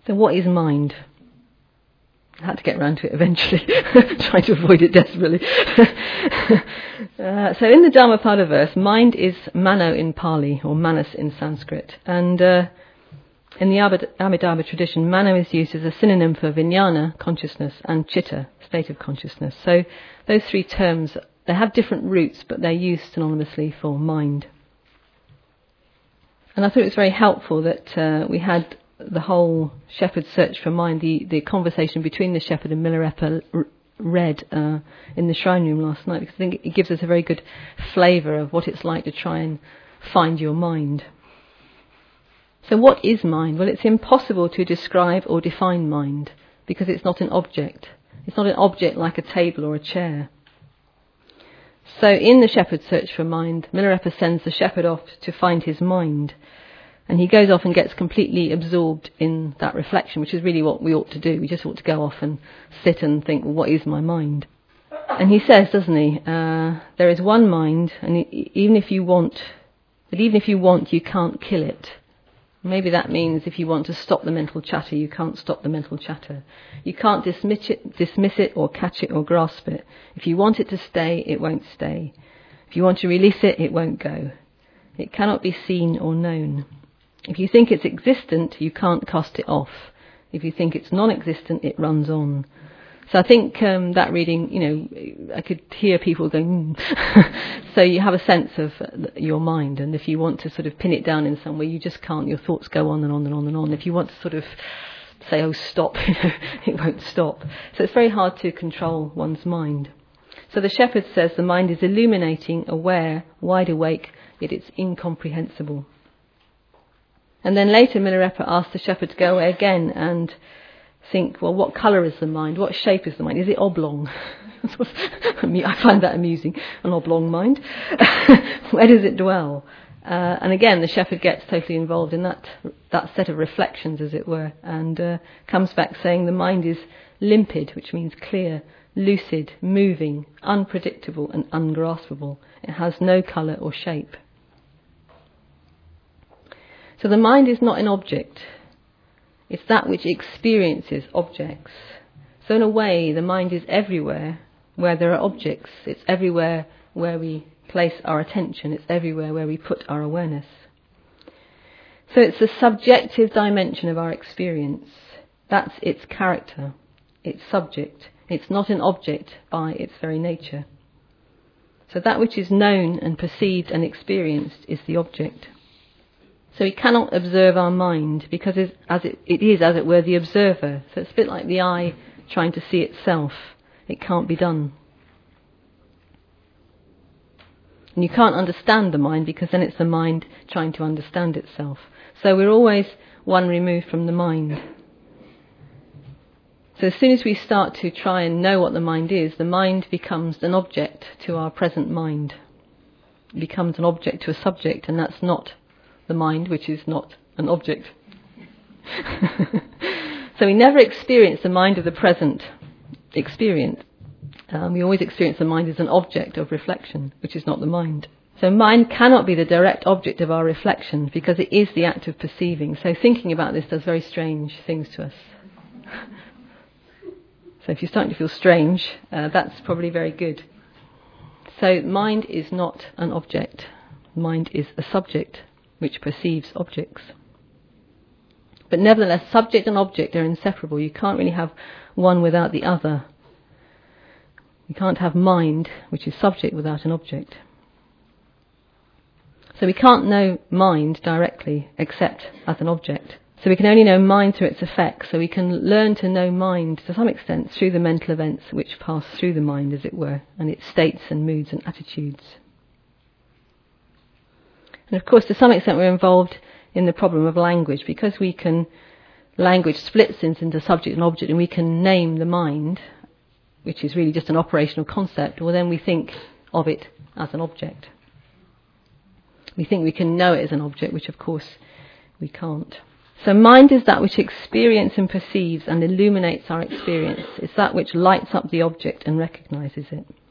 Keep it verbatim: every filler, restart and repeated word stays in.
So what is mind? I had to get around to it eventually, trying to avoid it desperately. uh, so in the Dhammapada verse, mind is mano in Pali, or manas in Sanskrit. And uh, in the Abhidharma tradition, mano is used as a synonym for vijnana, consciousness, and chitta, state of consciousness. So those three terms, they have different roots, but they're used synonymously for mind. And I thought it was very helpful that uh, we had the whole shepherd's search for mind, the, the conversation between the shepherd and Milarepa r- read uh, in the shrine room last night, because I think it gives us a very good flavour of what it's like to try and find your mind. So what is mind? Well, it's impossible to describe or define mind, because it's not an object. It's not an object like a table or a chair. So in the shepherd's search for mind, Milarepa sends the shepherd off to find his mind. And he goes off and gets completely absorbed in that reflection, which is really what we ought to do. We just ought to go off and sit and think, well, what is my mind? And he says, doesn't he, uh, there is one mind, and even if you want, but even if you want, you can't kill it. Maybe that means if you want to stop the mental chatter, you can't stop the mental chatter. You can't dismiss it, dismiss it or catch it or grasp it. If you want it to stay, it won't stay. If you want to release it, it won't go. It cannot be seen or known. If you think it's existent, you can't cast it off. If you think it's non-existent, it runs on. So I think um, that reading, you know, I could hear people going, mm. So you have a sense of your mind, and if you want to sort of pin it down in some way, you just can't. Your thoughts go on and on and on and on. If you want to sort of say, oh, stop, you know, it won't stop. So it's very hard to control one's mind. So the shepherd says the mind is illuminating, aware, wide awake, yet it's incomprehensible. And then later Milarepa asked the shepherd to go away again and think, well, what colour is the mind? What shape is the mind? Is it oblong? I find that amusing, an oblong mind. Where does it dwell? Uh, and again, the shepherd gets totally involved in that that set of reflections, as it were, and uh, comes back saying the mind is limpid, which means clear, lucid, moving, unpredictable and ungraspable. It has no colour or shape. So the mind is not an object. It's that which experiences objects. So in a way, the mind is everywhere where there are objects. It's everywhere where we place our attention. It's everywhere where we put our awareness. So it's the subjective dimension of our experience. That's its character, its subject. It's not an object by its very nature. So that which is known and perceived and experienced is the object. So we cannot observe our mind because it, as it, it is, as it were, the observer. So it's a bit like the eye trying to see itself. It can't be done. And you can't understand the mind because then it's the mind trying to understand itself. So we're always one remove from the mind. So as soon as we start to try and know what the mind is, the mind becomes an object to our present mind. It becomes an object to a subject, and that's not the mind, which is not an object. So we never experience the mind of the present experience. Um, we always experience the mind as an object of reflection, which is not the mind. So mind cannot be the direct object of our reflection because it is the act of perceiving. So thinking about this does very strange things to us. So if you're starting to feel strange, uh, that's probably very good. So mind is not an object. Mind is a subject which perceives objects. But nevertheless, subject and object are inseparable. You can't really have one without the other. You can't have mind, which is subject, without an object. So we can't know mind directly except as an object. So we can only know mind through its effects. So we can learn to know mind to some extent through the mental events which pass through the mind, as it were, and its states and moods and attitudes. And of course, to some extent, we're involved in the problem of language, because we can, language splits into subject and object, and we can name the mind, which is really just an operational concept, or then we think of it as an object. We think we can know it as an object, which of course we can't. So mind is that which experiences and perceives and illuminates our experience. It's that which lights up the object and recognises it.